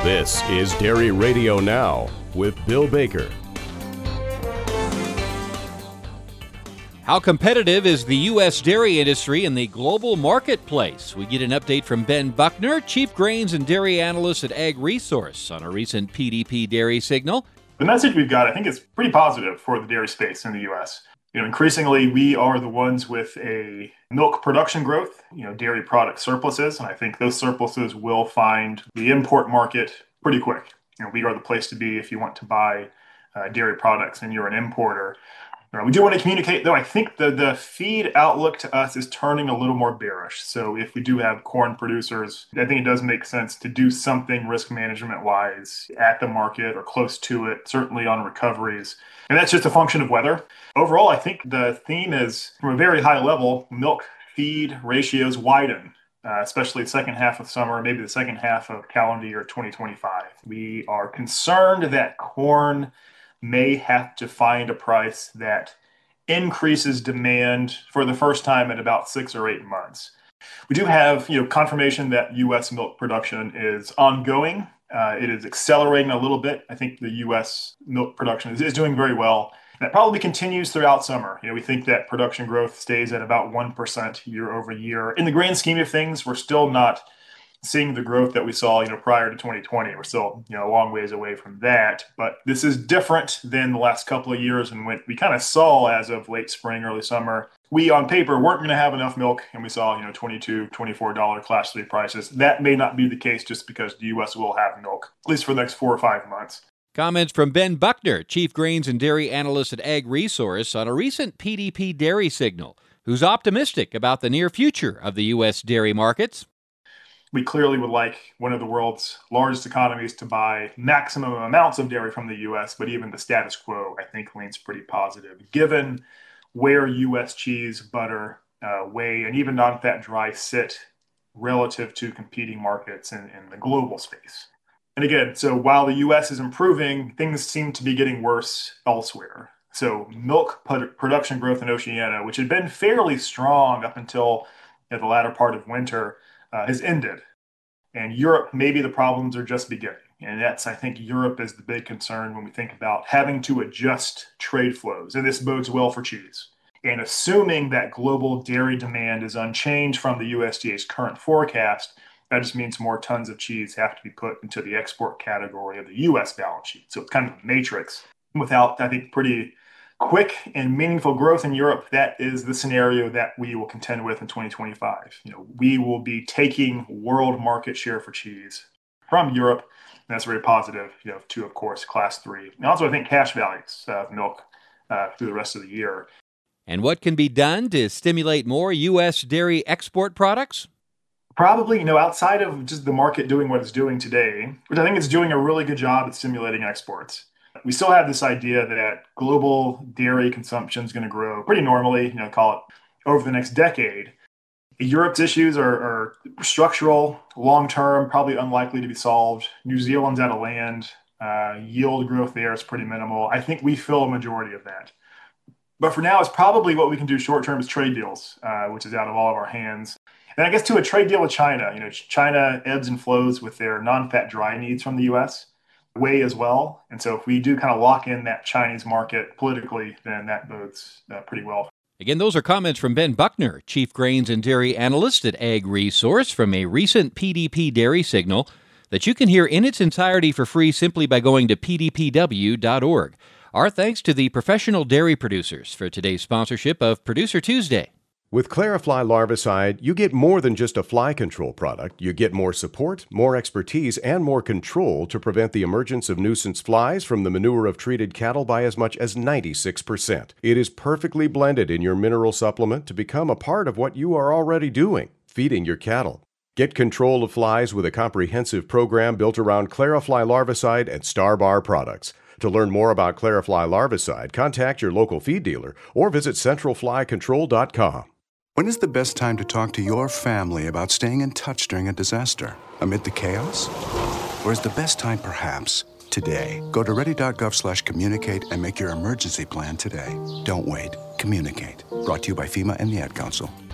This is Dairy Radio Now with Bill Baker. How competitive is the U.S. dairy industry in the global marketplace? We get an update from Ben Buckner, Chief Grains and Dairy Analyst at Ag Resource, on a recent PDP dairy signal. The message we've got, I think, is pretty positive for the dairy space in the U.S. Increasingly, we are the ones with a milk production growth, dairy product surpluses, and I think those surpluses will find the import market pretty quick. We are the place to be if you want to buy dairy products and you're an importer. We do want to communicate, though, I think the feed outlook to us is turning a little more bearish. So if we do have corn producers, I think it does make sense to do something risk management-wise at the market or close to it, certainly on recoveries. And that's just a function of weather. Overall, I think the theme is, from a very high level, milk-feed ratios widen, especially the second half of summer, maybe the second half of calendar year 2025. We are concerned that corn may have to find a price that increases demand for the first time in about 6 or 8 months. We do have, confirmation that U.S. milk production is ongoing. It is accelerating a little bit. I think the U.S. milk production is doing very well. That probably continues throughout summer. We think that production growth stays at about 1% year over year. In the grand scheme of things, we're still not seeing the growth that we saw, prior to 2020. We're still, a long ways away from that. But this is different than the last couple of years, and when we kind of saw as of late spring, early summer, we on paper weren't going to have enough milk, and we saw, $22, $24 Class 3 prices. That may not be the case just because the U.S. will have milk, at least for the next 4 or 5 months. Comments from Ben Buckner, Chief Grains and Dairy Analyst at Ag Resource, on a recent PDP dairy signal, who's optimistic about the near future of the U.S. dairy markets. We clearly would like one of the world's largest economies to buy maximum amounts of dairy from the U.S., but even the status quo, I think, leans pretty positive, given where U.S. cheese, butter, whey, and even non-fat dry sit relative to competing markets in the global space. And again, so while the U.S. is improving, things seem to be getting worse elsewhere. So milk production growth in Oceania, which had been fairly strong up until the latter part of winter, has ended. And Europe, maybe the problems are just beginning. And I think Europe is the big concern when we think about having to adjust trade flows. And this bodes well for cheese. And assuming that global dairy demand is unchanged from the USDA's current forecast, that just means more tons of cheese have to be put into the export category of the U.S. balance sheet. So it's kind of a matrix. Without, I think, pretty quick and meaningful growth in Europe, that is the scenario that we will contend with in 2025. We will be taking world market share for cheese from Europe. And that's very positive, to, of course, Class 3. And also, I think cash values of milk through the rest of the year. And what can be done to stimulate more U.S. dairy export products? Probably, outside of just the market doing what it's doing today, which I think is doing a really good job at stimulating exports. We still have this idea that global dairy consumption is going to grow pretty normally, call it over the next decade. Europe's issues are structural, long-term, probably unlikely to be solved. New Zealand's out of land. Yield growth there is pretty minimal. I think we fill a majority of that. But for now, it's probably what we can do short-term is trade deals, which is out of all of our hands. And I guess to a trade deal with China, China ebbs and flows with their non-fat dry needs from the U.S., whey as well. And so if we do kind of lock in that Chinese market politically, then that bodes pretty well. Again, those are comments from Ben Buckner, Chief Grains and Dairy Analyst at Ag Resource, from a recent PDP dairy signal that you can hear in its entirety for free simply by going to pdpw.org. Our thanks to the professional dairy producers for today's sponsorship of Producer Tuesday. With Clarifly Larvicide, you get more than just a fly control product. You get more support, more expertise, and more control to prevent the emergence of nuisance flies from the manure of treated cattle by as much as 96%. It is perfectly blended in your mineral supplement to become a part of what you are already doing, feeding your cattle. Get control of flies with a comprehensive program built around Clarifly Larvicide and Starbar products. To learn more about Clarifly Larvicide, contact your local feed dealer or visit centralflycontrol.com. When is the best time to talk to your family about staying in touch during a disaster? Amid the chaos? Or is the best time perhaps today? Go to ready.gov/communicate and make your emergency plan today. Don't wait. Communicate. Brought to you by FEMA and the Ad Council.